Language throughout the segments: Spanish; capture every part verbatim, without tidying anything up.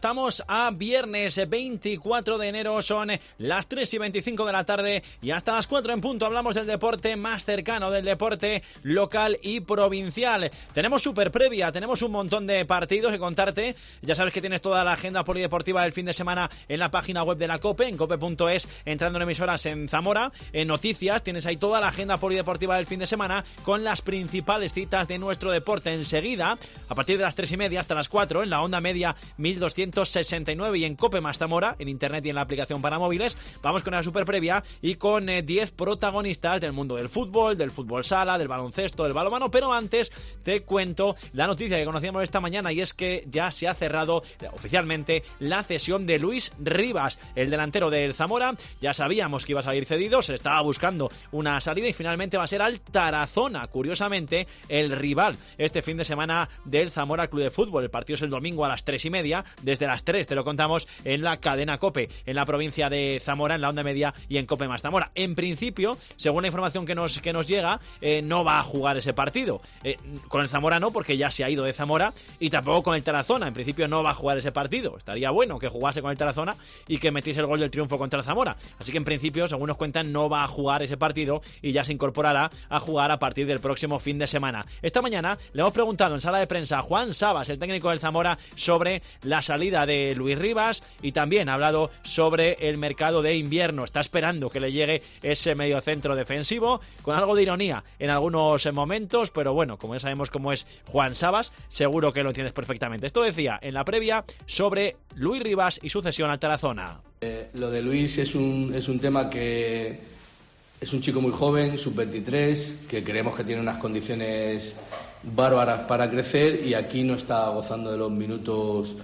Estamos a viernes veinticuatro de enero, son las tres y veinticinco de la tarde y hasta las cuatro en punto hablamos del deporte más cercano, del deporte local y provincial. Tenemos super previa, tenemos un montón de partidos que contarte. Ya sabes que tienes toda la agenda polideportiva del fin de semana en la página web de la COPE, en cope punto es, entrando en emisoras en Zamora. En noticias tienes ahí toda la agenda polideportiva del fin de semana con las principales citas de nuestro deporte. Enseguida, a partir de las tres y media hasta las cuatro, en la onda media mil doscientos sesenta y nueve y en Cope más Zamora, en internet y en la aplicación para móviles, vamos con la super previa y con eh, diez protagonistas del mundo del fútbol, del fútbol sala, del baloncesto, del balonmano. Pero antes te cuento la noticia que conocíamos esta mañana, y es que ya se ha cerrado eh, oficialmente la cesión de Luis Rivas, el delantero del Zamora. Ya sabíamos que iba a salir cedido, se le estaba buscando una salida y finalmente va a ser al Tarazona, curiosamente el rival este fin de semana del Zamora Club de Fútbol. El partido es el domingo a las tres y media, desde las tres te lo contamos en la cadena COPE, en la provincia de Zamora, en la onda media y en Cope más Zamora. En principio, según la información que nos, que nos llega, eh, no va a jugar ese partido. Eh, con el Zamora no, porque ya se ha ido de Zamora, y tampoco con el Tarazona. En principio no va a jugar ese partido. Estaría bueno que jugase con el Tarazona y que metiese el gol del triunfo contra el Zamora. Así que en principio, según nos cuentan, no va a jugar ese partido y ya se incorporará a jugar a partir del próximo fin de semana. Esta mañana le hemos preguntado en sala de prensa a Juan Sabas, el técnico del Zamora, sobre la salida de Luis Rivas, y también ha hablado sobre el mercado de invierno. Está esperando que le llegue ese mediocentro defensivo, con algo de ironía en algunos momentos, pero bueno, como ya sabemos cómo es Juan Sabas, seguro que lo entiendes perfectamente. Esto decía en la previa sobre Luis Rivas y su cesión al Tarazona. Eh, lo de Luis es un, es un tema que es un chico muy joven, sub veintitrés, que creemos que tiene unas condiciones bárbaras para crecer, y aquí no está gozando de los minutos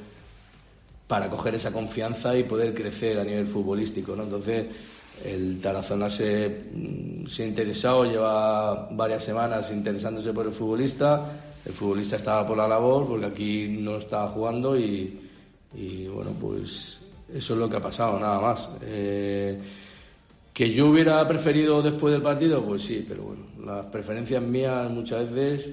para coger esa confianza y poder crecer a nivel futbolístico, ¿no? Entonces el Tarazona se, se ha interesado, lleva varias semanas interesándose por el futbolista. El futbolista estaba por la labor porque aquí no estaba jugando y, y bueno, pues eso es lo que ha pasado, nada más. Eh, ¿Que yo hubiera preferido después del partido? Pues sí, pero bueno, las preferencias mías muchas veces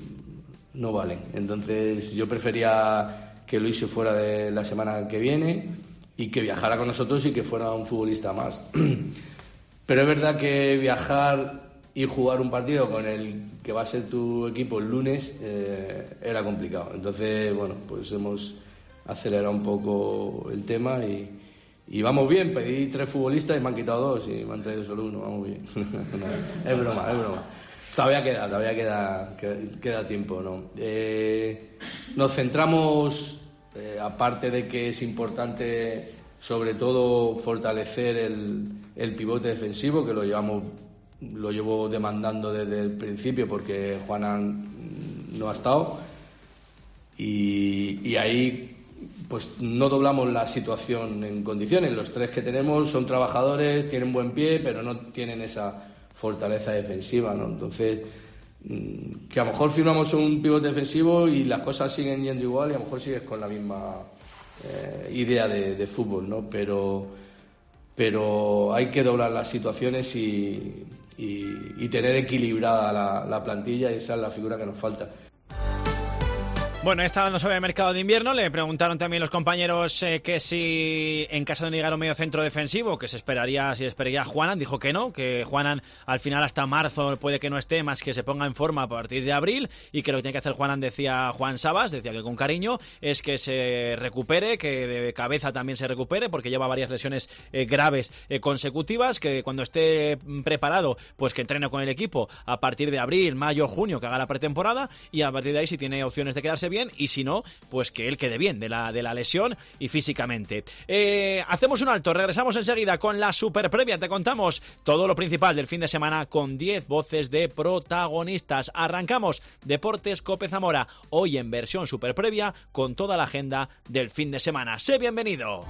no valen. Entonces yo prefería que Luis se fuera de la semana que viene y que viajara con nosotros y que fuera un futbolista más. Pero es verdad que viajar y jugar un partido con el que va a ser tu equipo el lunes eh, era complicado. Entonces, bueno, pues hemos acelerado un poco el tema y, y vamos bien. Pedí tres futbolistas y me han quitado dos y me han traído solo uno. Vamos bien. No, es broma, es broma. Todavía queda, todavía queda, queda, queda tiempo, ¿no? Eh, nos centramos, eh, aparte de que es importante, sobre todo, fortalecer el, el pivote defensivo, que lo llevamos, lo llevo demandando desde el principio porque Juanan no ha estado, y, y ahí pues no doblamos la situación en condiciones. Los tres que tenemos son trabajadores, tienen buen pie, pero no tienen esa fortaleza defensiva, ¿no? Entonces, que a lo mejor firmamos un pivote defensivo y las cosas siguen yendo igual y a lo mejor sigues con la misma eh, idea de, de fútbol, ¿no? Pero, pero hay que doblar las situaciones y, y, y tener equilibrada la, la plantilla, y esa es la figura que nos falta. Bueno, está hablando sobre el mercado de invierno. Le preguntaron también los compañeros eh, que si en caso de no llegar a un medio centro defensivo, que se esperaría, si esperaría Juanan. Dijo que no, que Juanan al final hasta marzo puede que no esté, más que se ponga en forma a partir de abril, y que lo que tiene que hacer Juanan, decía Juan Sabas, decía que con cariño, es que se recupere, que de cabeza también se recupere, porque lleva varias lesiones eh, graves eh, consecutivas, que cuando esté preparado, pues que entrene con el equipo a partir de abril, mayo, junio, que haga la pretemporada, y a partir de ahí, si tiene opciones de quedarse bien, y si no, pues que él quede bien de la, de la lesión y físicamente. Eh, hacemos un alto, regresamos enseguida con la super previa. Te contamos todo lo principal del fin de semana con diez voces de protagonistas. Arrancamos Deportes Cope Zamora, hoy en versión super previa con toda la agenda del fin de semana. ¡Sé bienvenido!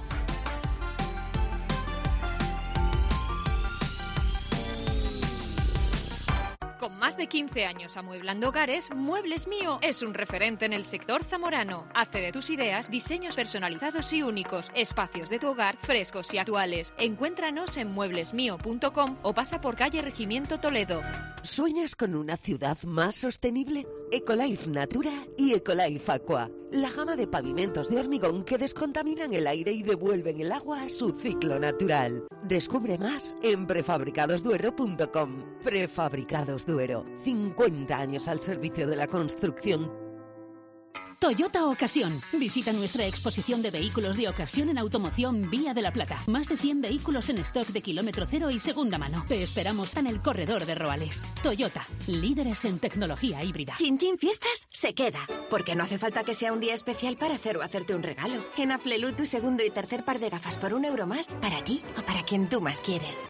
Con más de quince años amueblando hogares, Muebles Mío es un referente en el sector zamorano. Hace de tus ideas diseños personalizados y únicos, espacios de tu hogar frescos y actuales. Encuéntranos en muebles mío punto com o pasa por calle Regimiento Toledo. ¿Sueñas con una ciudad más sostenible? Ecolife Natura y Ecolife Aqua. La gama de pavimentos de hormigón que descontaminan el aire y devuelven el agua a su ciclo natural. Descubre más en prefabricados duero punto com. Prefabricados Duero. cincuenta años al servicio de la construcción. Toyota Ocasión. Visita nuestra exposición de vehículos de ocasión en Automoción Vía de la Plata. Más de cien vehículos en stock de kilómetro cero y segunda mano. Te esperamos en el corredor de Roales. Toyota, líderes en tecnología híbrida. Chin Chin Fiestas se queda, porque no hace falta que sea un día especial para hacer o hacerte un regalo. En Aflelu, tu segundo y tercer par de gafas por un euro más para ti o para quien tú más quieres.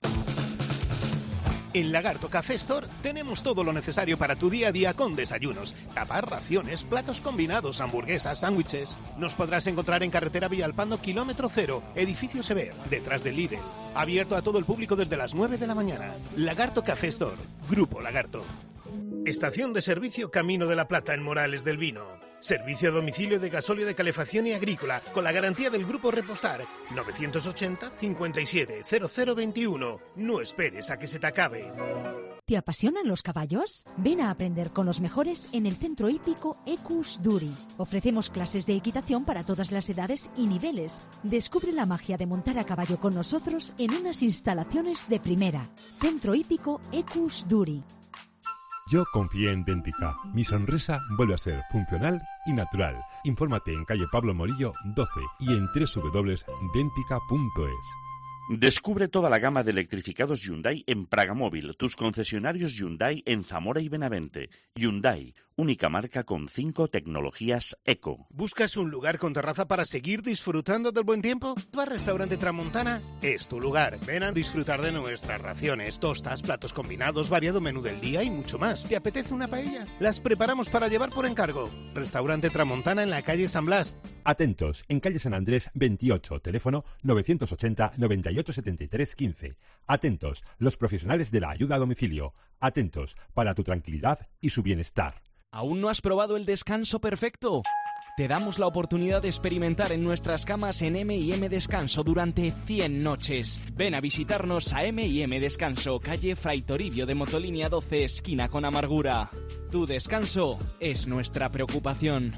En Lagarto Café Store tenemos todo lo necesario para tu día a día con desayunos, tapas, raciones, platos combinados, hamburguesas, sándwiches. Nos podrás encontrar en carretera Villalpando, kilómetro cero, edificio Sever, detrás del Lidl. Abierto a todo el público desde las nueve de la mañana. Lagarto Café Store, Grupo Lagarto. Estación de servicio Camino de la Plata en Morales del Vino. Servicio a domicilio de gasóleo de calefacción y agrícola con la garantía del Grupo Repostar. novecientos ochenta, cincuenta y siete, cero cero veintiuno. No esperes a que se te acabe. ¿Te apasionan los caballos? Ven a aprender con los mejores en el Centro Hípico Equus Duri. Ofrecemos clases de equitación para todas las edades y niveles. Descubre la magia de montar a caballo con nosotros en unas instalaciones de primera. Centro Hípico Equus Duri. Yo confié en Dentica. Mi sonrisa vuelve a ser funcional y natural. Infórmate en calle Pablo Morillo doce y en doble u doble u doble u punto dentica punto es. Descubre toda la gama de electrificados Hyundai en Pragamóvil, tus concesionarios Hyundai en Zamora y Benavente. Hyundai, única marca con cinco tecnologías eco. ¿Buscas un lugar con terraza para seguir disfrutando del buen tiempo? Bar Restaurante Tramontana es tu lugar. Ven a disfrutar de nuestras raciones, tostas, platos combinados, variado menú del día y mucho más. ¿Te apetece una paella? Las preparamos para llevar por encargo. Restaurante Tramontana en la calle San Blas. Atentos, en calle San Andrés veintiocho, teléfono novecientos ochenta, noventa y ocho, setenta y tres, quince. Atentos, los profesionales de la ayuda a domicilio. Atentos, para tu tranquilidad y su bienestar. ¿Aún no has probado el descanso perfecto? Te damos la oportunidad de experimentar en nuestras camas en eme y eme Descanso durante cien noches. Ven a visitarnos a eme y eme Descanso, calle Fray Toribio de Motolínea doce, esquina con Amargura. Tu descanso es nuestra preocupación.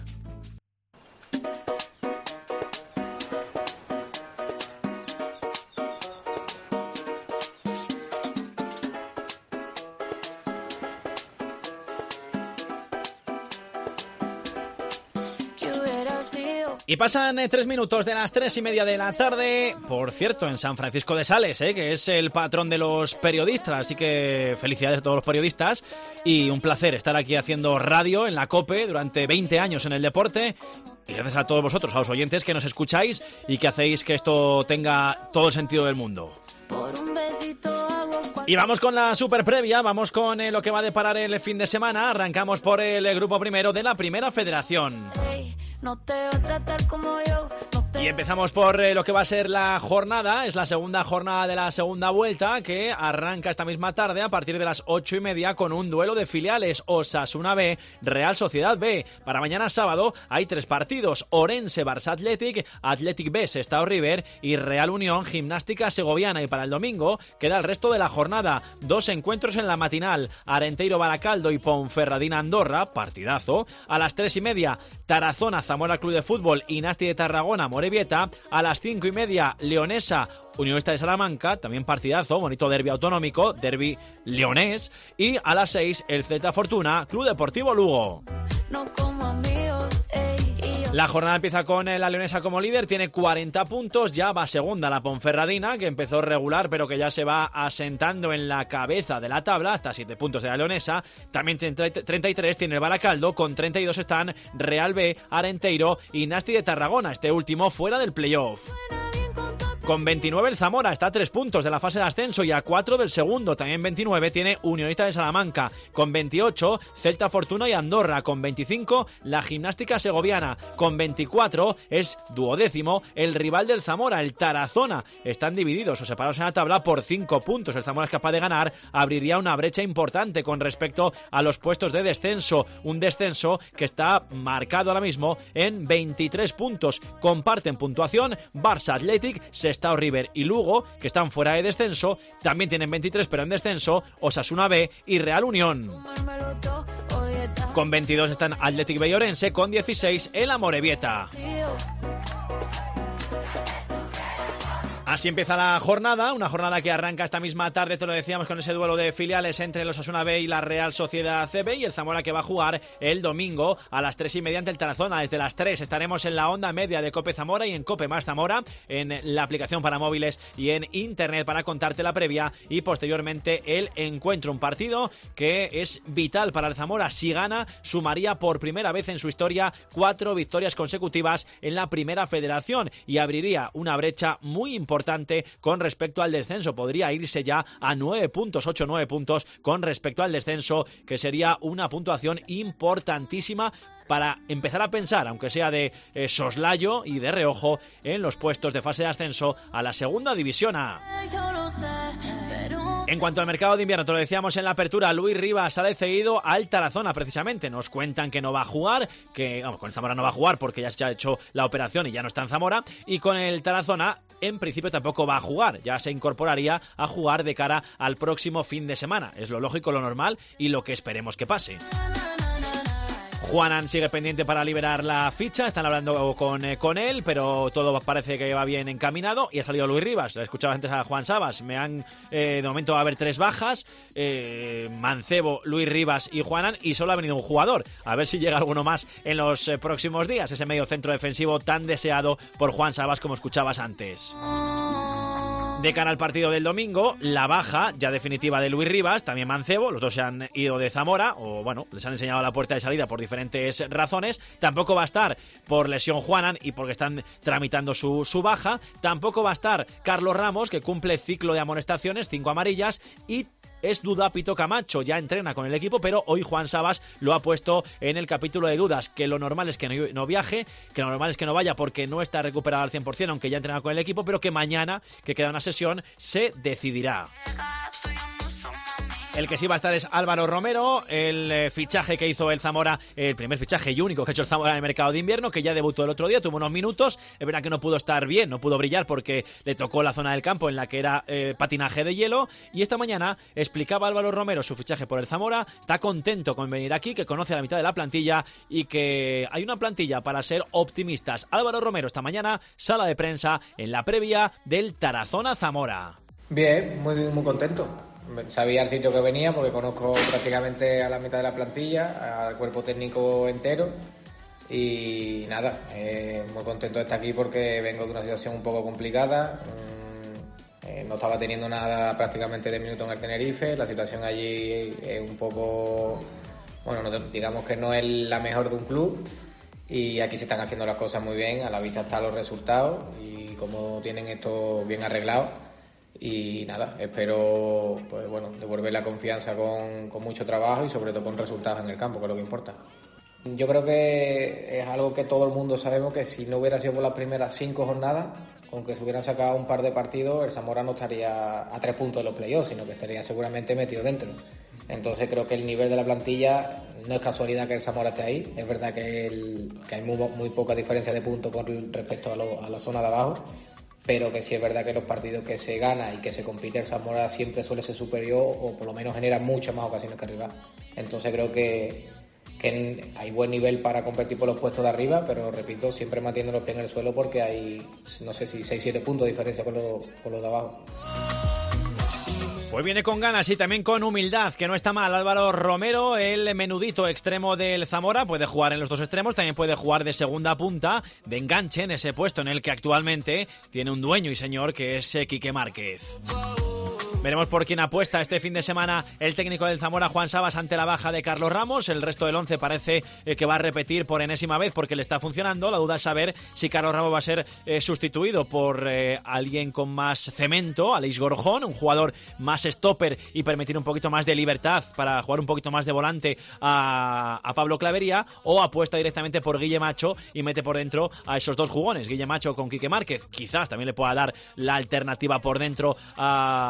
Y pasan eh, tres minutos de las tres y media de la tarde. Por cierto, en San Francisco de Sales, eh, que es el patrón de los periodistas. Así que felicidades a todos los periodistas. Y un placer estar aquí haciendo radio en la COPE durante veinte años en el deporte. Y gracias a todos vosotros, a los oyentes que nos escucháis y que hacéis que esto tenga todo el sentido del mundo. Por un besito hago cual... Y vamos con la super previa, vamos con eh, lo que va a deparar el fin de semana. Arrancamos por el eh, grupo primero de la Primera Federación. Hey, no te voy a tratar como yo. No te... Y empezamos por eh, lo que va a ser la jornada. Es la segunda jornada de la segunda vuelta, que arranca esta misma tarde a partir de las ocho y media con un duelo de filiales. Osasuna B, Real Sociedad B. Para mañana sábado hay tres partidos: Orense, Barça Athletic, Athletic B, Sestao River y Real Unión, Gimnástica Segoviana. Y para el domingo queda el resto de la jornada. Dos encuentros en la matinal: Arenteiro Baracaldo y Ponferradina Andorra, partidazo. A las tres y media, Tarazona Zamora Club de Fútbol y Nasti de Tarragona Morevieta. A las cinco y media, Leonesa Unionista de Salamanca, también partidazo, bonito derbi autonómico, derbi leonés. Y a las seis, el Celta Fortuna Club Deportivo Lugo. No como amigos, ey, y yo... La jornada empieza con la leonesa como líder, tiene cuarenta puntos, ya va segunda la Ponferradina, que empezó regular pero que ya se va asentando en la cabeza de la tabla, hasta siete puntos de la leonesa. También tiene treinta y tres, tiene el Baracaldo, con treinta y dos están Real B, Arenteiro y Nasti de Tarragona, este último fuera del playoff. Con veintinueve el Zamora está a tres puntos de la fase de ascenso y a cuatro del segundo. También veintinueve tiene Unionista de Salamanca. Con veintiocho Celta Fortuna y Andorra. Con veinticinco la Gimnástica Segoviana. Con veinticuatro es duodécimo el rival del Zamora, el Tarazona. Están divididos o separados en la tabla por cinco puntos. El Zamora es capaz de ganar, abriría una brecha importante con respecto a los puestos de descenso. Un descenso que está marcado ahora mismo en veintitrés puntos. Comparten puntuación Barça Athletic, Sestao River y Lugo, que están fuera de descenso. También tienen veintitrés pero en descenso Osasuna B y Real Unión. Con veintidós están Athletic Bay Orense, con dieciséis el Amorebieta. Así empieza la jornada, una jornada que arranca esta misma tarde, te lo decíamos, con ese duelo de filiales entre los Osasuna B y la Real Sociedad C B, y el Zamora que va a jugar el domingo a las tres y media ante el Tarazona. Desde las tres estaremos en la onda media de Cope Zamora y en Cope Más Zamora, en la aplicación para móviles y en internet, para contarte la previa y posteriormente el encuentro. Un partido que es vital para el Zamora. Si gana, sumaría por primera vez en su historia cuatro victorias consecutivas en la Primera Federación y abriría una brecha muy importante con respecto al descenso. Podría irse ya a nueve puntos, ocho o nueve puntos con respecto al descenso, que sería una puntuación importantísima para empezar a pensar, aunque sea de eh, soslayo y de reojo, en los puestos de fase de ascenso a la Segunda División A. En cuanto al mercado de invierno, te lo decíamos en la apertura, Luis Rivas sale cedido al Tarazona, precisamente. Nos cuentan que no va a jugar, que vamos, con el Zamora no va a jugar porque ya se ha hecho la operación y ya no está en Zamora, y con el Tarazona en principio tampoco va a jugar, ya se incorporaría a jugar de cara al próximo fin de semana. Es lo lógico, lo normal y lo que esperemos que pase. Juanan sigue pendiente para liberar la ficha, están hablando con, eh, con él, pero todo parece que va bien encaminado y ha salido Luis Rivas. Le escuchaba antes a Juan Sabas, me han, eh, de momento va a haber tres bajas, eh, Mancebo, Luis Rivas y Juanan, y solo ha venido un jugador, a ver si llega alguno más en los eh, próximos días, ese medio centro defensivo tan deseado por Juan Sabas, como escuchabas antes. De cara al partido del domingo, la baja ya definitiva de Luis Rivas, también Mancebo, los dos se han ido de Zamora, o bueno, les han enseñado la puerta de salida por diferentes razones. Tampoco va a estar por lesión Juanan y porque están tramitando su, su baja. Tampoco va a estar Carlos Ramos, que cumple ciclo de amonestaciones, cinco amarillas, y es duda Pito Camacho, ya entrena con el equipo, pero hoy Juan Sabas lo ha puesto en el capítulo de dudas, que lo normal es que no, no viaje, que lo normal es que no vaya porque no está recuperado al cien por ciento, aunque ya entrena con el equipo, pero que mañana, que queda una sesión, se decidirá. El que sí va a estar es Álvaro Romero, el eh, fichaje que hizo el Zamora, el primer fichaje y único que ha hecho el Zamora en el mercado de invierno, que ya debutó el otro día, tuvo unos minutos. Es verdad que no pudo estar bien, no pudo brillar porque le tocó la zona del campo en la que era eh, patinaje de hielo. Y esta mañana explicaba Álvaro Romero su fichaje por el Zamora. Está contento con venir aquí, que conoce a la mitad de la plantilla y que hay una plantilla para ser optimistas. Álvaro Romero esta mañana, sala de prensa en la previa del Tarazona Zamora. Bien, muy, muy contento. Sabía el sitio que venía porque conozco prácticamente a la mitad de la plantilla, al cuerpo técnico entero, y nada, eh, muy contento de estar aquí porque vengo de una situación un poco complicada. Eh, no estaba teniendo nada prácticamente de minuto en el Tenerife, la situación allí es un poco, bueno, no, digamos que no es la mejor de un club, y aquí se están haciendo las cosas muy bien, a la vista están los resultados y cómo tienen esto bien arreglado. Y nada, espero pues bueno, devolver la confianza con, con mucho trabajo y sobre todo con resultados en el campo, que es lo que importa. Yo creo que es algo que todo el mundo sabemos, que si no hubiera sido por las primeras cinco jornadas, con que se hubieran sacado un par de partidos, el Zamora no estaría a tres puntos de los playoffs, sino que estaría seguramente metido dentro. Entonces creo que el nivel de la plantilla no es casualidad que el Zamora esté ahí. Es verdad que, el, que hay muy, muy poca diferencia de puntos con respecto a, lo, a la zona de abajo, pero que sí es verdad que los partidos que se gana y que se compite el Zamora siempre suele ser superior, o por lo menos genera muchas más ocasiones que arriba. Entonces creo que, que hay buen nivel para competir por los puestos de arriba, pero repito, siempre manteniendo los pies en el suelo porque hay, no sé si seis siete puntos de diferencia con los, con los de abajo. Pues viene con ganas y también con humildad, que no está mal. Álvaro Romero, el menudito extremo del Zamora, puede jugar en los dos extremos, también puede jugar de segunda punta, de enganche en ese puesto en el que actualmente tiene un dueño y señor que es Quique Márquez. Veremos por quién apuesta este fin de semana el técnico del Zamora, Juan Sabas, ante la baja de Carlos Ramos. El resto del once parece eh, que va a repetir por enésima vez porque le está funcionando. La duda es saber si Carlos Ramos va a ser eh, sustituido por eh, alguien con más cemento, Aleix Gorjón, un jugador más stopper y permitir un poquito más de libertad para jugar un poquito más de volante a, a Pablo Clavería, o apuesta directamente por Guille Macho y mete por dentro a esos dos jugones, Guille Macho con Quique Márquez. Quizás también le pueda dar la alternativa por dentro a Álvaro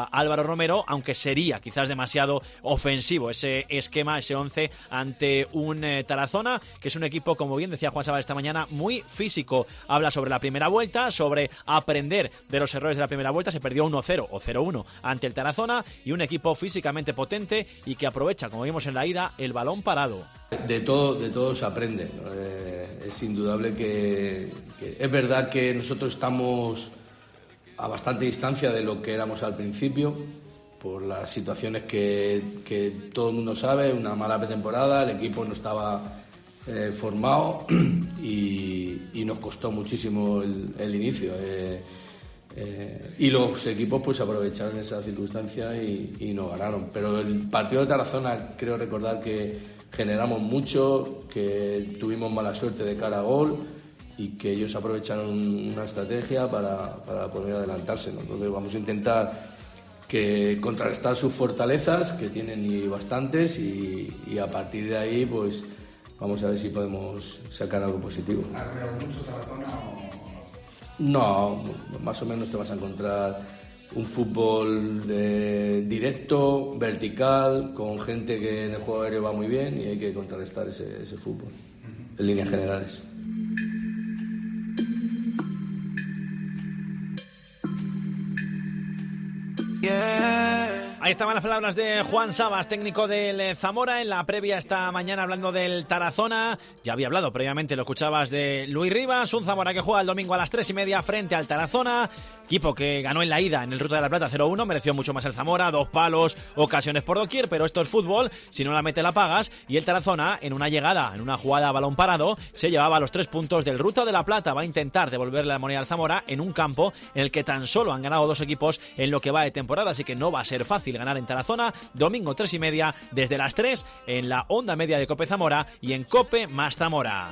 Romero, aunque sería quizás demasiado ofensivo ese esquema, ese once ante un eh, Tarazona, que es un equipo, como bien decía Juan Sabas esta mañana, muy físico. Habla sobre la primera vuelta, sobre aprender de los errores de la primera vuelta. Se perdió uno cero o cero uno ante el Tarazona, y un equipo físicamente potente y que aprovecha, como vimos en la ida, el balón parado. De todo, de todo se aprende, ¿no? Eh, es indudable que, que es verdad que nosotros estamos a bastante distancia de lo que éramos al principio, por las situaciones que, que todo el mundo sabe, una mala pretemporada, el equipo no estaba eh, formado y, y nos costó muchísimo el, el inicio. Eh, eh, y los equipos pues aprovecharon esa circunstancia y, y nos ganaron. Pero el partido de Tarazona, creo recordar que generamos mucho, que tuvimos mala suerte de cara a gol y que ellos aprovecharon una estrategia para, para poder adelantarse, ¿no? Entonces vamos a intentar que contrarrestar sus fortalezas, que tienen y bastantes, y, y a partir de ahí pues vamos a ver si podemos sacar algo positivo. ¿Has mirado mucho Tarazona o...? No, más o menos te vas a encontrar un fútbol eh, directo, vertical, con gente que en el juego aéreo va muy bien, y hay que contrarrestar ese, ese fútbol, uh-huh, en líneas generales. Ahí estaban las palabras de Juan Sabas, técnico del Zamora, en la previa esta mañana hablando del Tarazona. Ya había hablado previamente, lo escuchabas, de Luis Rivas, un Zamora que juega el domingo a las tres y media frente al Tarazona, equipo que ganó en la ida en el Ruta de la Plata cero uno, mereció mucho más el Zamora, dos palos, ocasiones por doquier, pero esto es fútbol, si no la mete la pagas, y el Tarazona, en una llegada, en una jugada a balón parado, se llevaba los tres puntos del Ruta de la Plata. Va a intentar devolverle la moneda al Zamora en un campo en el que tan solo han ganado dos equipos en lo que va de temporada, así que no va a ser fácil ganar en Tarazona. Domingo tres y media, desde las tres, en la onda media de Cope Zamora y en Cope más Zamora.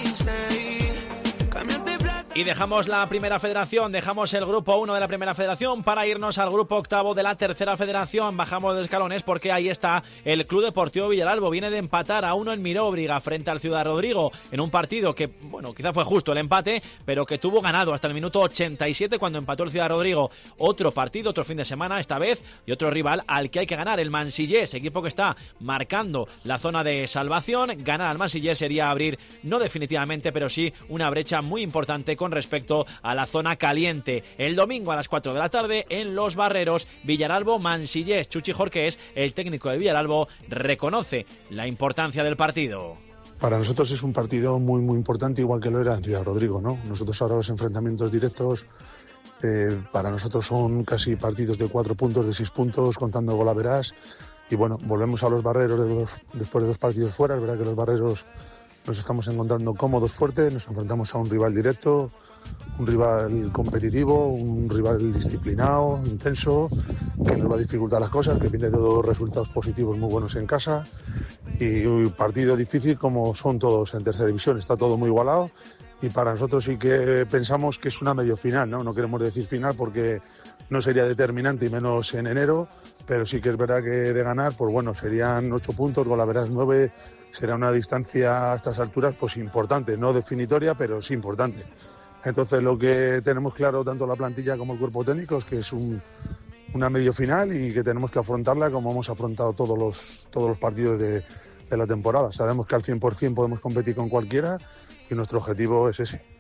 Y dejamos la primera federación, dejamos el grupo uno de la primera federación para irnos al grupo octavo de la tercera federación. Bajamos de escalones porque ahí está el Club Deportivo Villaralbo. Viene de empatar a uno en Miróbriga frente al Ciudad Rodrigo, en un partido que, bueno, quizá fue justo el empate, pero que tuvo ganado hasta el minuto ochenta y siete cuando empató el Ciudad Rodrigo. Otro partido, otro fin de semana esta vez, y otro rival al que hay que ganar, el Mansillés, equipo que está marcando la zona de salvación. Ganar al Mansillés sería abrir, no definitivamente, pero sí una brecha muy importante con respecto a la zona caliente. El domingo a las cuatro de la tarde en Los Barreros, Villaralbo Mansillés. Chuchi Jorqués, el técnico de Villaralbo, reconoce la importancia del partido. Para nosotros es un partido muy muy importante, igual que lo era en Ciudad Rodrigo, ¿no? Nosotros ahora los enfrentamientos directos eh, para nosotros son casi partidos de cuatro puntos, de seis puntos, contando golaveras. Y bueno, volvemos a Los Barreros de dos, después de dos partidos fuera. Es verdad que Los Barreros nos estamos encontrando cómodos, fuertes, nos enfrentamos a un rival directo, un rival competitivo, un rival disciplinado, intenso, que nos va a dificultar las cosas, que tiene todos resultados positivos muy buenos en casa, y un partido difícil como son todos en tercera división. Está todo muy igualado y para nosotros sí que pensamos que es una medio final, ¿no? No queremos decir final porque no sería determinante y menos en enero, pero sí que es verdad que de ganar, pues bueno, serían ocho puntos, golaveras nueve. Será una distancia a estas alturas pues importante, no definitoria, pero sí importante. Entonces lo que tenemos claro tanto la plantilla como el cuerpo técnico es que es un, una medio final y que tenemos que afrontarla como hemos afrontado todos los, todos los partidos de, de la temporada. Sabemos que al cien por ciento podemos competir con cualquiera y nuestro objetivo es ese.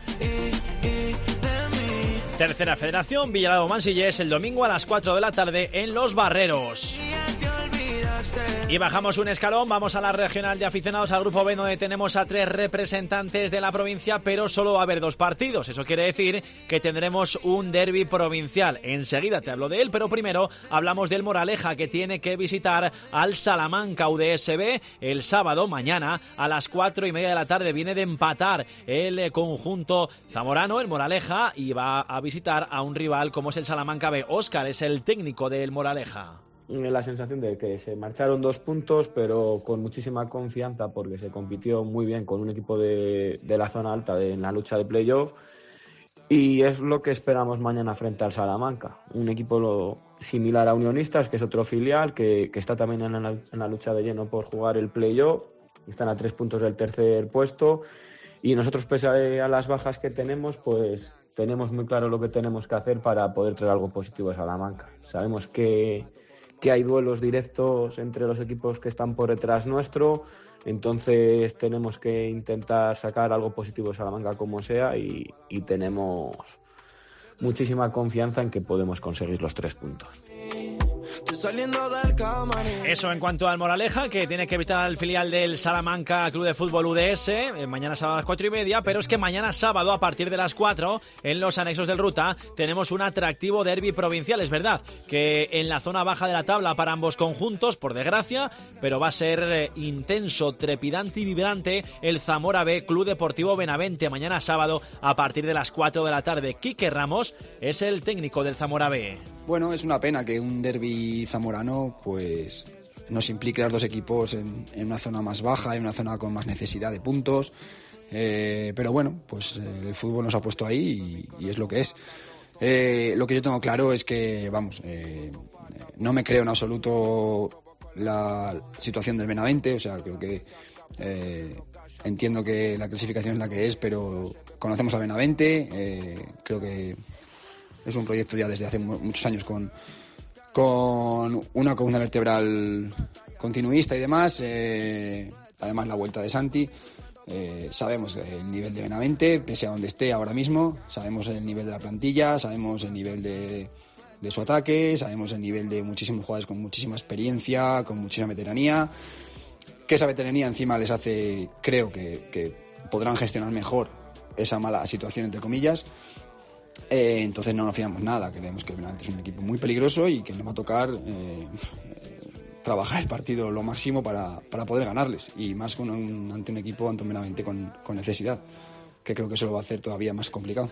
Tercera federación, Villaralbo Mansillés, el domingo a las cuatro de la tarde en Los Barreros. Y bajamos un escalón, vamos a la regional de aficionados, al grupo B, donde tenemos a tres representantes de la provincia, pero solo va a haber dos partidos. Eso quiere decir que tendremos un derbi provincial. Enseguida te hablo de él, pero primero hablamos del Moraleja, que tiene que visitar al Salamanca U D S B el sábado, mañana, a las cuatro y media de la tarde. Viene de empatar el conjunto zamorano, el Moraleja, y va a visitar a un rival como es el Salamanca B. Óscar es el técnico del Moraleja. La sensación de que se marcharon dos puntos, pero con muchísima confianza, porque se compitió muy bien con un equipo de, de la zona alta de, en la lucha de playoff, y es lo que esperamos mañana frente al Salamanca, un equipo lo, similar a Unionistas, que es otro filial, que, que está también en la, en la lucha de lleno por jugar el playoff, están a tres puntos del tercer puesto, y nosotros, pese a, a las bajas que tenemos, pues tenemos muy claro lo que tenemos que hacer para poder traer algo positivo a Salamanca. Sabemos que, que hay duelos directos entre los equipos que están por detrás nuestro, entonces tenemos que intentar sacar algo positivo a Salamanca como sea y, y tenemos muchísima confianza en que podemos conseguir los tres puntos. Eso en cuanto al Moraleja, que tiene que evitar al filial del Salamanca Club de Fútbol U D S, eh, mañana sábado a las cuatro y media, pero es que mañana sábado a partir de las cuatro, en los anexos del Ruta, tenemos un atractivo derbi provincial. Es verdad que en la zona baja de la tabla para ambos conjuntos, por desgracia, pero va a ser eh, intenso, trepidante y vibrante el Zamora B Club Deportivo Benavente, mañana sábado a partir de las cuatro de la tarde. Quique Ramos es el técnico del Zamora B. Bueno, es una pena que un derbi zamorano pues nos implique a los dos equipos en, en una zona más baja, en una zona con más necesidad de puntos, eh, pero bueno, pues eh, el fútbol nos ha puesto ahí y, y es lo que es. Eh, lo que yo tengo claro es que, vamos, eh, no me creo en absoluto la situación del Benavente, o sea, creo que eh, entiendo que la clasificación es la que es, pero conocemos al Benavente, eh, creo que es un proyecto ya desde hace muchos años con, con una columna vertebral continuista y demás. Eh, además, la vuelta de Santi. Eh, sabemos el nivel de Benavente, pese a donde esté ahora mismo. Sabemos el nivel de la plantilla, sabemos el nivel de, de su ataque, sabemos el nivel de muchísimos jugadores con muchísima experiencia, con muchísima veteranía. Que esa veteranía encima les hace, creo que, que podrán gestionar mejor esa mala situación, entre comillas. Eh, entonces no nos fiamos nada, creemos que Benavente es un equipo muy peligroso y que nos va a tocar eh, trabajar el partido lo máximo para, para poder ganarles, y más con un, ante un equipo, ante un Benavente con, con necesidad, que creo que eso lo va a hacer todavía más complicado.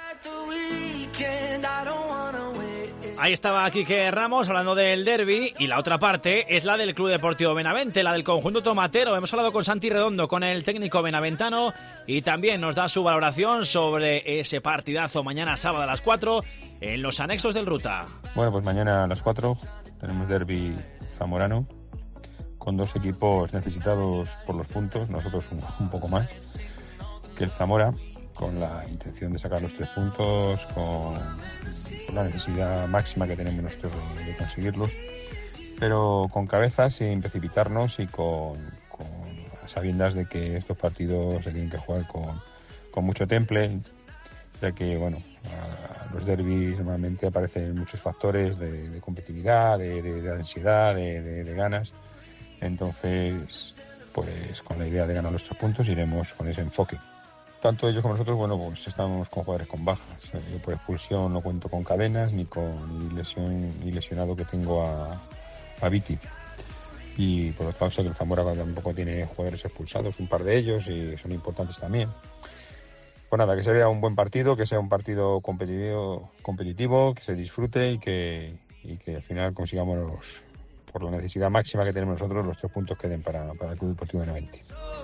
Ahí estaba Quique Ramos hablando del derbi, y la otra parte es la del Club Deportivo Benavente, la del conjunto tomatero. Hemos hablado con Santi Redondo, con el técnico benaventano, y también nos da su valoración sobre ese partidazo mañana sábado a las cuatro en los anexos del Ruta. Bueno, pues mañana a las cuatro tenemos derbi zamorano, con dos equipos necesitados por los puntos, nosotros un, un poco más que el Zamora, con la intención de sacar los tres puntos, con, con la necesidad máxima que tenemos nosotros de, de conseguirlos, pero con cabeza, sin precipitarnos y con, con sabiendas de que estos partidos se tienen que jugar con, con mucho temple, ya que bueno, a los derbis normalmente aparecen muchos factores de, de competitividad, de, de, de ansiedad, de, de, de ganas. Entonces, pues con la idea de ganar los tres puntos iremos con ese enfoque. Tanto ellos como nosotros, bueno, pues estamos con jugadores con bajas. Yo por expulsión no cuento con cadenas, ni con ni lesión, ni lesionado que tengo a, a Viti. Y por otro lado sé que el Zamora tampoco tiene jugadores expulsados, un par de ellos, y son importantes también. Pues nada, que se vea un buen partido, que sea un partido competitivo, competitivo que se disfrute y que, y que al final consigamos, los, por la necesidad máxima que tenemos nosotros, los tres puntos que den para, para el Club Deportivo Benavente.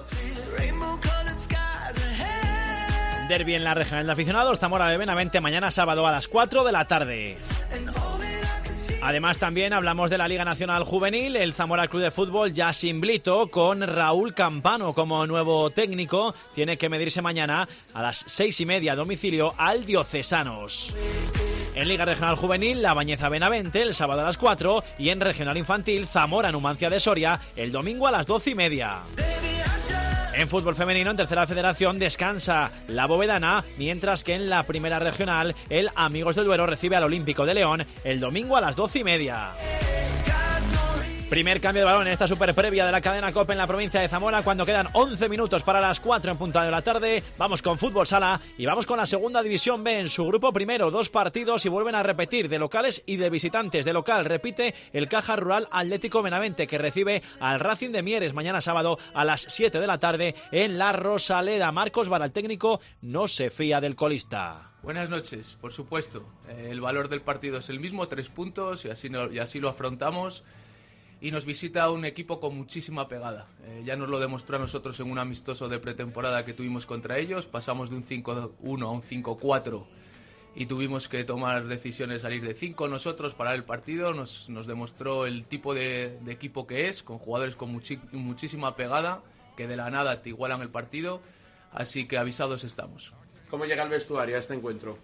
Derbi en la regional de aficionados, Zamora de Benavente, mañana sábado a las cuatro de la tarde. Además también hablamos de la Liga Nacional Juvenil, el Zamora Club de Fútbol ya sin Blito, con Raúl Campano como nuevo técnico. Tiene que medirse mañana a las seis y media a domicilio al Diocesanos. En Liga Regional Juvenil, La Bañeza Benavente el sábado a las cuatro, y en Regional Infantil, Zamora Numancia de Soria el domingo a las doce y media. En fútbol femenino, en tercera federación, descansa la Bovedana, mientras que en la primera regional, el Amigos del Duero recibe al Olímpico de León el domingo a las doce y media. Primer cambio de balón en esta super previa de la cadena COPE en la provincia de Zamora, cuando quedan once minutos para las cuatro en punta de la tarde. Vamos con fútbol sala y vamos con la segunda división B en su grupo primero. Dos partidos y vuelven a repetir, de locales y de visitantes. De local repite el Caja Rural Atlético Benavente, que recibe al Racing de Mieres mañana sábado a las siete de la tarde en La Rosaleda. Marcos Vara, el técnico, no se fía del colista. Buenas noches, por supuesto. Eh, el valor del partido es el mismo, tres puntos, y así, no, y así lo afrontamos. Y nos visita un equipo con muchísima pegada. Eh, ya nos lo demostró a nosotros en un amistoso de pretemporada que tuvimos contra ellos. Pasamos de un cinco uno a un cinco cuatro y tuvimos que tomar decisiones, salir de cinco nosotros, parar el partido. Nos, nos demostró el tipo de, de equipo que es, con jugadores con muchi, muchísima pegada, que de la nada te igualan el partido. Así que avisados estamos. ¿Cómo llega el vestuario a este encuentro?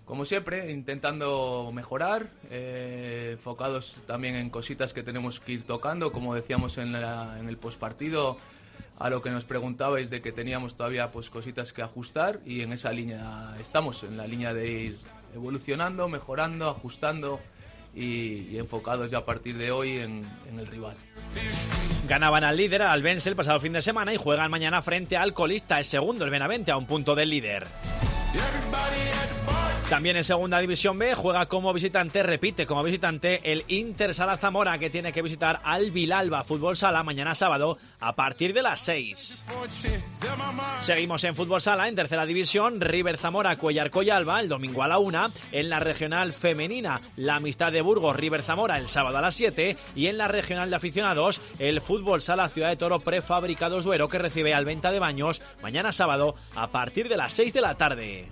como siempre, intentando mejorar, eh, enfocados también en cositas que tenemos que ir tocando, como decíamos en, la, en el postpartido, a lo que nos preguntabais de que teníamos todavía pues cositas que ajustar, y en esa línea estamos, en la línea de ir evolucionando, mejorando, ajustando y, y enfocados ya a partir de hoy en, en el rival. Ganaban al líder, al Vence, el pasado fin de semana, y juegan mañana frente al colista, el segundo, el Benavente, a un punto del líder. También en segunda división B juega como visitante, repite como visitante el Inter Sala Zamora, que tiene que visitar al Vilalba Fútbol Sala mañana sábado a partir de las seis. Seguimos en Fútbol Sala, en tercera división, River Zamora Cuellar Collalba el domingo a la una, en la regional femenina la Amistad de Burgos River Zamora el sábado a las siete, y en la regional de aficionados el Fútbol Sala Ciudad de Toro Prefabricados Duero, que recibe al Venta de Baños mañana sábado a partir de las seis de la tarde.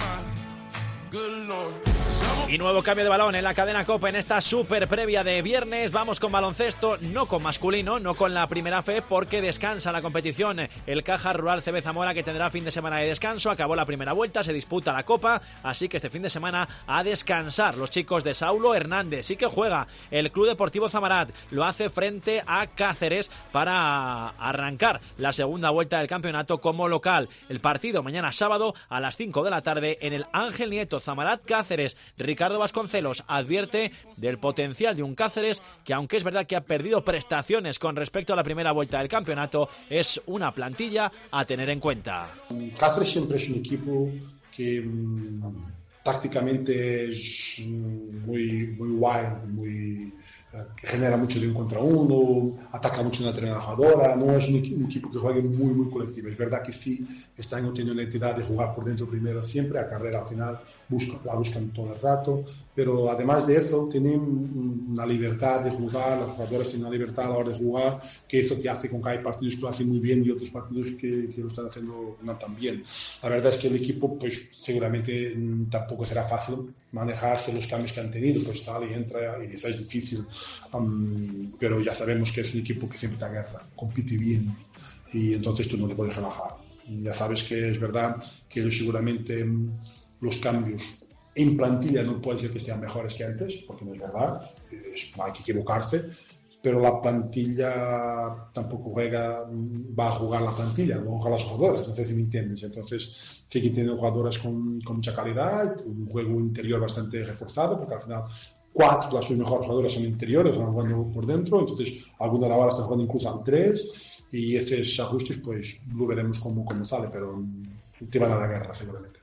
Y nuevo cambio de balón en la cadena COPE en esta super previa de viernes. Vamos con baloncesto, no con masculino, no con la primera fe, porque descansa la competición el Caja Rural C B Zamora, que tendrá fin de semana de descanso. Acabó la primera vuelta, se disputa la Copa, así que este fin de semana a descansar los chicos de Saulo Hernández. Sí que juega el Club Deportivo Zamarat, lo hace frente a Cáceres para arrancar la segunda vuelta del campeonato como local. El partido mañana sábado a las cinco de la tarde en el Ángel Nieto, Zamarat Cáceres. Ricardo Vasconcelos advierte del potencial de un Cáceres que, aunque es verdad que ha perdido prestaciones con respecto a la primera vuelta del campeonato, es una plantilla a tener en cuenta. Cáceres siempre es un equipo que mmm, tácticamente es muy, muy wild, muy, que genera mucho de un contra uno, ataca mucho en la tercera jugadora, no es un, un equipo que juegue muy, muy colectivo. Es verdad que sí están teniendo la identidad de jugar por dentro primero siempre, a carrera al final buscan, la buscan todo el rato, pero además de eso tienen una libertad de jugar, los jugadores tienen una libertad a la hora de jugar, que eso te hace con que hay partidos que lo hacen muy bien y otros partidos que, que lo están haciendo no tan bien. La verdad es que el equipo pues seguramente tampoco será fácil manejar todos los cambios que han tenido, pues sale y entra y eso es difícil, um, pero ya sabemos que es un equipo que siempre da guerra, compite bien y entonces tú no te puedes relajar. Ya sabes que es verdad que seguramente los cambios en plantilla no puede ser que estén mejores que antes, porque no es verdad, es, no hay que equivocarse, pero la plantilla tampoco juega, va a jugar la plantilla, no juega las jugadoras, no sé si me entiendes. Entonces sí que tienen jugadoras con, con mucha calidad, un juego interior bastante reforzado, porque al final cuatro de las sus mejores jugadoras son interiores, están jugando por dentro, entonces algunas de ahora están jugando incluso al tres, y esos ajustes pues lo veremos cómo, cómo sale, pero te van a la guerra seguramente.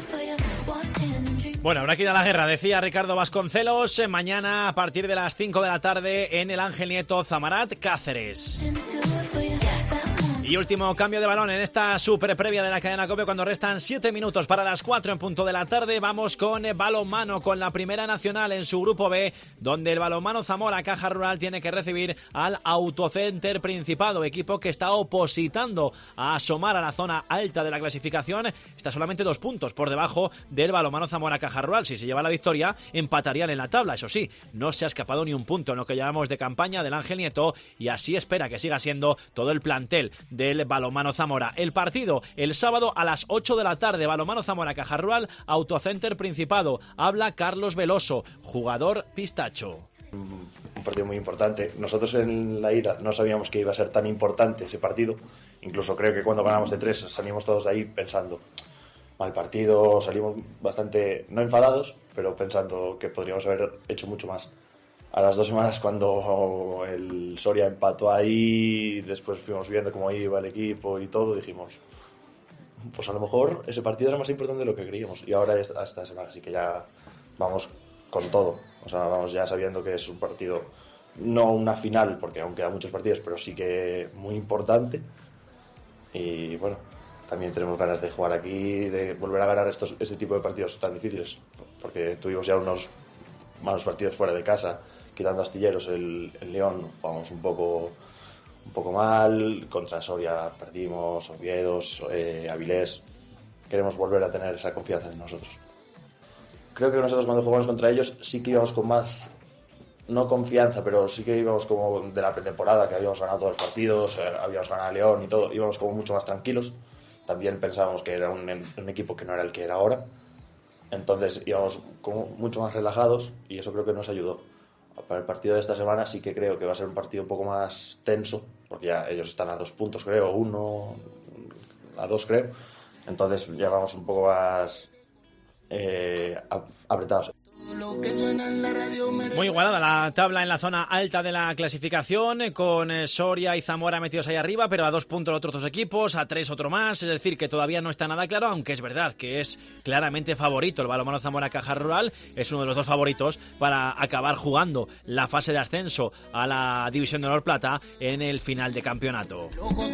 Bueno, habrá que ir a la guerra, decía Ricardo Vasconcelos. Mañana a partir de las cinco de la tarde en el Ángel Nieto, Zamarat Cáceres. Y último cambio de balón en esta super previa de la cadena COPE, cuando restan siete minutos para las cuatro en punto de la tarde. Vamos con balonmano, con la Primera Nacional en su grupo B, donde el balonmano Zamora Caja Rural tiene que recibir al Autocenter Principado, equipo que está opositando a asomar a la zona alta de la clasificación. Está solamente dos puntos por debajo del balonmano Zamora Caja Rural. Si se lleva la victoria, empatarían en la tabla. Eso sí, no se ha escapado ni un punto en lo que llamamos de campaña del Ángel Nieto, y así espera que siga siendo todo el plantel del balonmano Zamora. El partido el sábado a las ocho de la tarde, balonmano Zamora Caja Rural, Autocenter Principado. Habla Carlos Veloso, jugador pistacho. Un partido muy importante. Nosotros en la ida no sabíamos que iba a ser tan importante ese partido. Incluso creo que cuando ganamos de tres salimos todos de ahí pensando mal partido, salimos bastante, no enfadados, pero pensando que podríamos haber hecho mucho más. A las dos semanas, cuando el Soria empató ahí, después fuimos viendo cómo iba el equipo y todo, dijimos, pues a lo mejor ese partido era más importante de lo que creíamos. Y ahora es esta semana, así que ya vamos con todo. O sea, vamos ya sabiendo que es un partido, no una final, porque aún quedan muchos partidos, pero sí que muy importante. Y bueno, también tenemos ganas de jugar aquí, de volver a ganar estos, este tipo de partidos tan difíciles, porque tuvimos ya unos malos partidos fuera de casa. Quitando Astilleros, el, el León jugamos un poco, un poco mal, contra Soria perdimos, Oviedo, eh, Avilés. Queremos volver a tener esa confianza en nosotros. Creo que nosotros cuando jugamos contra ellos sí que íbamos con más, no confianza, pero sí que íbamos como de la pretemporada, que habíamos ganado todos los partidos, eh, habíamos ganado a León y todo, íbamos como mucho más tranquilos. También pensábamos que era un, un equipo que no era el que era ahora. Entonces íbamos como mucho más relajados y eso creo que nos ayudó. Para el partido de esta semana sí que creo que va a ser un partido un poco más tenso, porque ya ellos están a dos puntos, creo, uno, a dos creo. Entonces llegamos un poco más eh, apretados. Muy igualada la tabla en la zona alta de la clasificación, con Soria y Zamora metidos ahí arriba, pero a dos puntos los otros dos equipos, a tres otro más, es decir, que todavía no está nada claro, aunque es verdad que es claramente favorito el Balonmano Zamora Caja Rural, es uno de los dos favoritos para acabar jugando la fase de ascenso a la División de Honor Plata en el final de campeonato.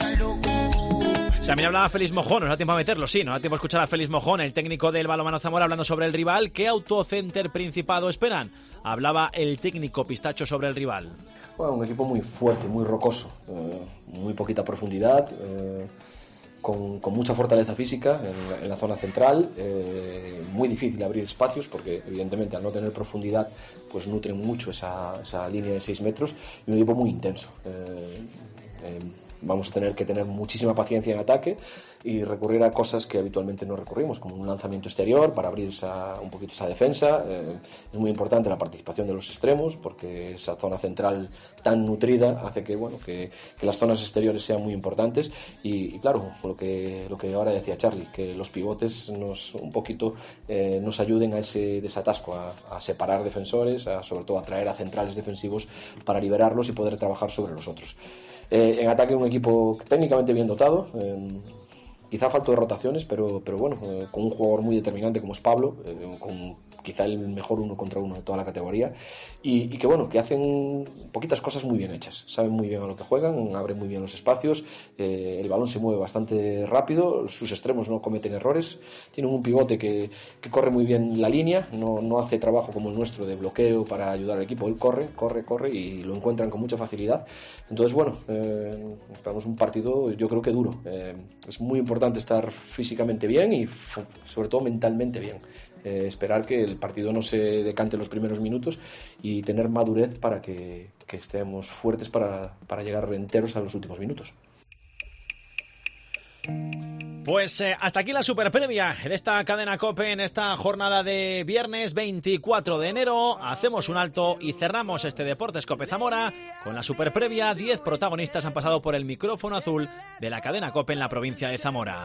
También hablaba Félix Mojón, ¿nos da tiempo a meterlo? Sí, nos da tiempo a escuchar a Félix Mojón, el técnico del Balonmano Zamora, hablando sobre el rival. ¿Qué autocenter Principado esperan? Hablaba el técnico Pistacho sobre el rival. Bueno, un equipo muy fuerte, muy rocoso, eh, muy poquita profundidad, eh, con, con mucha fortaleza física en la, en la zona central, eh, muy difícil abrir espacios porque evidentemente al no tener profundidad pues nutren mucho esa, esa línea de seis metros, y un equipo muy intenso. Eh, eh, Vamos a tener que tener muchísima paciencia en ataque y recurrir a cosas que habitualmente no recurrimos, como un lanzamiento exterior para abrir esa, un poquito esa defensa. Eh, es muy importante la participación de los extremos, porque esa zona central tan nutrida hace que, bueno, que, que las zonas exteriores sean muy importantes. Y, y claro, lo que, lo que ahora decía Charlie, que los pivotes nos, un poquito eh, nos ayuden a ese desatasco, a, a separar defensores, a, sobre todo a traer a centrales defensivos para liberarlos y poder trabajar sobre los otros. Eh, en ataque un equipo técnicamente bien dotado, eh, quizá falta de rotaciones, pero, pero bueno, eh, con un jugador muy determinante como es Pablo, eh, con quizá el mejor uno contra uno de toda la categoría, y, y que bueno, que hacen poquitas cosas muy bien hechas, saben muy bien a lo que juegan, abren muy bien los espacios, eh, el balón se mueve bastante rápido, sus extremos no cometen errores, tienen un pivote que, que corre muy bien la línea, no, no hace trabajo como el nuestro de bloqueo para ayudar al equipo, él corre, corre, corre y lo encuentran con mucha facilidad. Entonces bueno, eh, esperamos un partido yo creo que duro, eh, es muy importante estar físicamente bien y sobre todo mentalmente bien. Eh, esperar que el partido no se decante los primeros minutos y tener madurez para que, que estemos fuertes para, para llegar enteros a los últimos minutos. Pues eh, hasta aquí la superprevia de esta cadena COPE en esta jornada de viernes veinticuatro de enero. Hacemos un alto y cerramos este Deportes COPE Zamora con la superprevia. Diez protagonistas han pasado por el micrófono azul de la cadena COPE en la provincia de Zamora.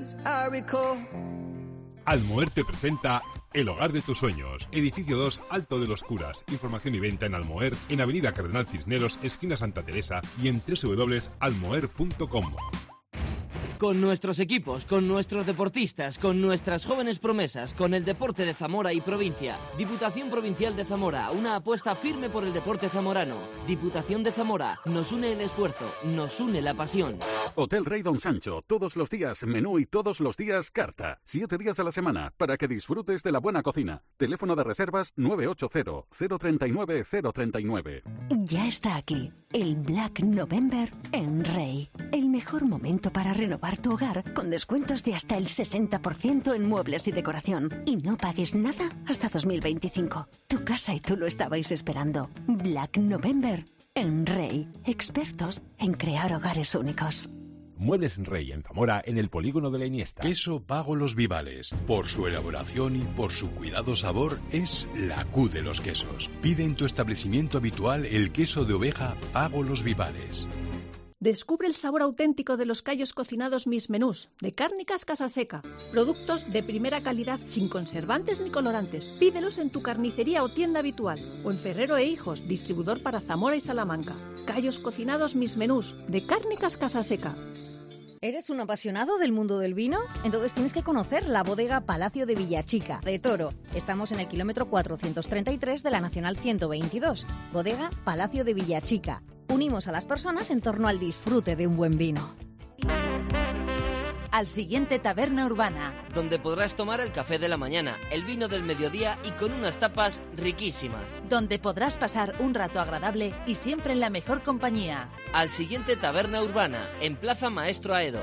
Almoer te presenta El Hogar de tus Sueños, edificio dos, Alto de los Curas. Información y venta en Almoer, en Avenida Cardenal Cisneros, esquina Santa Teresa, y en doble u doble u doble u punto almoer punto com. Con nuestros equipos, con nuestros deportistas, con nuestras jóvenes promesas, con el deporte de Zamora y provincia. Diputación Provincial de Zamora, una apuesta firme por el deporte zamorano. Diputación de Zamora, nos une el esfuerzo, nos une la pasión. Hotel Rey Don Sancho, todos los días menú y todos los días carta. Siete días a la semana para que disfrutes de la buena cocina. Teléfono de reservas nueve ocho cero, cero tres nueve, cero tres nueve. Ya está aquí, el Black November en Rey. El mejor momento para renovar tu hogar con descuentos de hasta el sesenta por ciento en muebles y decoración. Y no pagues nada hasta dos mil veinticinco. Tu casa y tú lo estabais esperando. Black November en Rey. Expertos en crear hogares únicos. Muebles Rey en Zamora, en el polígono de la Iniesta. Queso Pago Los Vivales. Por su elaboración y por su cuidado sabor, es la Q de los quesos. Pide en tu establecimiento habitual el queso de oveja Pago Los Vivales. Descubre el sabor auténtico de los callos cocinados Mis Menús, de Cárnicas Casa Seca. Productos de primera calidad, sin conservantes ni colorantes. Pídelos en tu carnicería o tienda habitual. O en Ferrero e Hijos, distribuidor para Zamora y Salamanca. Callos cocinados Mis Menús, de Cárnicas Casa Seca. ¿Eres un apasionado del mundo del vino? Entonces tienes que conocer la bodega Palacio de Villachica, de Toro. Estamos en el kilómetro cuatrocientos treinta y tres de la Nacional ciento veintidós. Bodega Palacio de Villachica. Unimos a las personas en torno al disfrute de un buen vino. Al siguiente Taberna Urbana, donde podrás tomar el café de la mañana, el vino del mediodía y con unas tapas riquísimas. Donde podrás pasar un rato agradable y siempre en la mejor compañía. Al siguiente Taberna Urbana, en Plaza Maestro Aedo.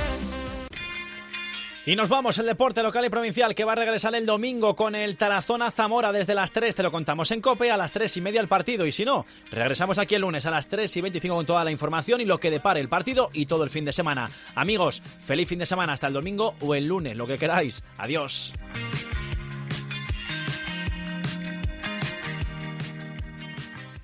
Y nos vamos, el deporte local y provincial que va a regresar el domingo con el Tarazona Zamora desde las tres, te lo contamos en COPE, a las tres y media el partido, y si no, regresamos aquí el lunes a las tres y veinticinco con toda la información y lo que depare el partido y todo el fin de semana. Amigos, feliz fin de semana hasta el domingo o el lunes, lo que queráis. Adiós.